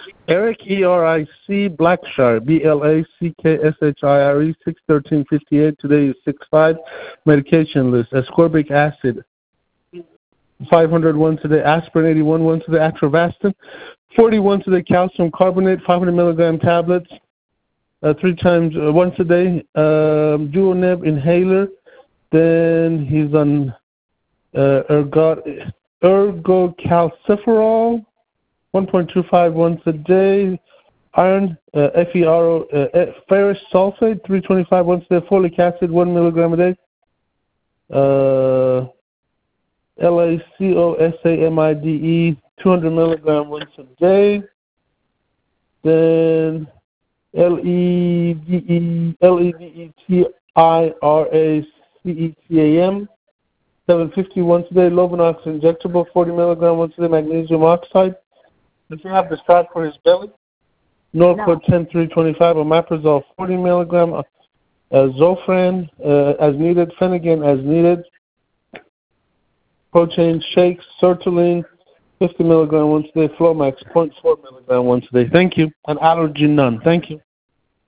Eric, ERIC, Blackshire, BLACKSHIRE, 61358. Today is 6-5. Medication list, ascorbic acid, 500 once a day, aspirin 81 once a day, atrovastin, 40 once a day, calcium carbonate, 500 milligram tablets, 3 times once a day, Duoneb inhaler. Then he's on ergocalciferol, 1.25 once a day, iron, ferrous sulfate, 325 once a day, folic acid, 1 milligram a day, LACOSAMIDE, 200 milligram once a day, then LEDETIRACETAM, 750 once a day, Lovenox injectable, 40 milligram once a day, magnesium oxide. Does he have the shot for his belly? Norcor 10325, omeprazole 40 milligram, Zofran as needed, Phenergan as needed, protein shakes, sertraline 50 milligram once a day, Flomax 0.4 milligram once a day. Thank you. And allergy none. Thank you.